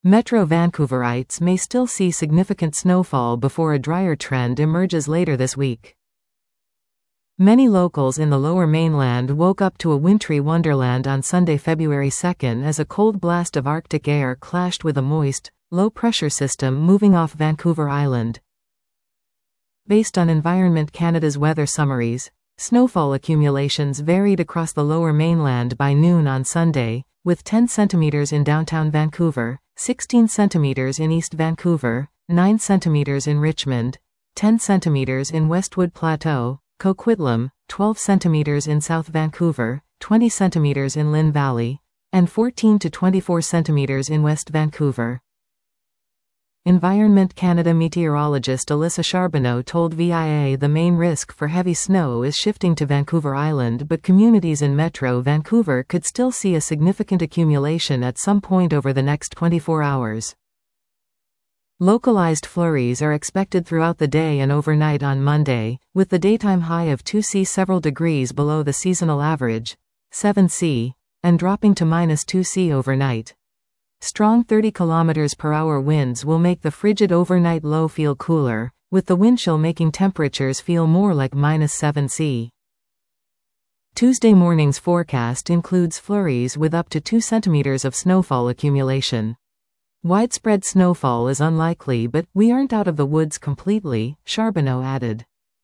Metro Vancouverites may still see significant snowfall before a drier trend emerges later this week. Many locals in the Lower Mainland woke up to a wintry wonderland on Sunday, February 2nd, as a cold blast of Arctic air clashed with a moist, low-pressure system moving off Vancouver Island. Based on Environment Canada's weather summaries, snowfall accumulations varied across the Lower Mainland by noon on Sunday, with 10 centimeters in downtown Vancouver, 16 centimeters in East Vancouver, 9 centimeters in Richmond, 10 centimeters in Westwood Plateau, Coquitlam, 12 centimeters in South Vancouver, 20 centimeters in Lynn Valley, and 14 to 24 centimeters in West Vancouver. Environment Canada meteorologist Alyssa Charbonneau told VIA the main risk for heavy snow is shifting to Vancouver Island, but communities in Metro Vancouver could still see a significant accumulation at some point over the next 24 hours. Localized flurries are expected throughout the day and overnight on Monday, with the daytime high of 2°C several degrees below the seasonal average, 7°C, and dropping to -2°C overnight. Strong 30 km/h winds will make the frigid overnight low feel cooler, with the wind chill making temperatures feel more like -7°C. Tuesday morning's forecast includes flurries with up to 2 centimeters of snowfall accumulation. Widespread snowfall is unlikely, but we aren't out of the woods completely, Charbonneau added.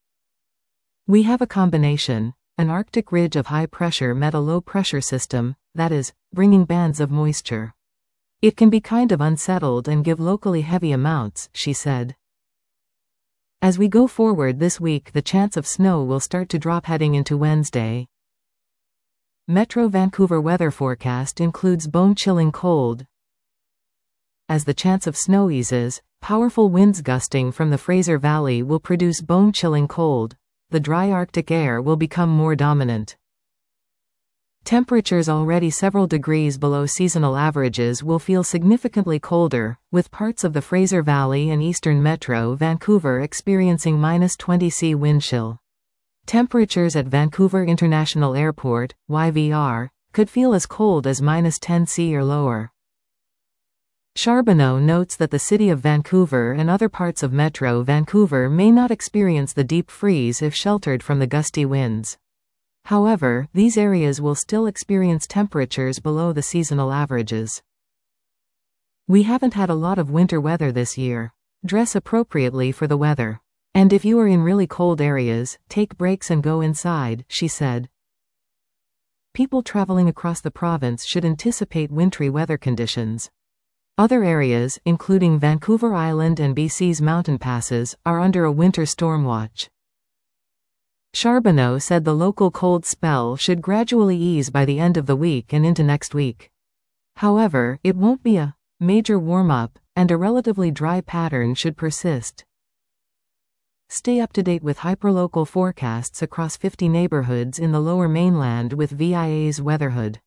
We have a combination, an Arctic ridge of high pressure met a low pressure system, that is, bringing bands of moisture. It can be kind of unsettled and give locally heavy amounts, she said. As we go forward this week, the chance of snow will start to drop heading into Wednesday. Metro Vancouver weather forecast includes bone-chilling cold. As the chance of snow eases, powerful winds gusting from the Fraser Valley will produce bone-chilling cold. The dry Arctic air will become more dominant. Temperatures already several degrees below seasonal averages will feel significantly colder, with parts of the Fraser Valley and eastern Metro Vancouver experiencing -20°C wind chill. Temperatures at Vancouver International Airport, YVR, could feel as cold as -10°C or lower. Charbonneau notes that the city of Vancouver and other parts of Metro Vancouver may not experience the deep freeze if sheltered from the gusty winds. However, these areas will still experience temperatures below the seasonal averages. We haven't had a lot of winter weather this year. Dress appropriately for the weather. And if you are in really cold areas, take breaks and go inside, she said. People traveling across the province should anticipate wintry weather conditions. Other areas, including Vancouver Island and BC's mountain passes, are under a winter storm watch. Charbonneau said the local cold spell should gradually ease by the end of the week and into next week. However, it won't be a major warm-up, and a relatively dry pattern should persist. Stay up to date with hyperlocal forecasts across 50 neighborhoods in the Lower Mainland with VIA's Weatherhood.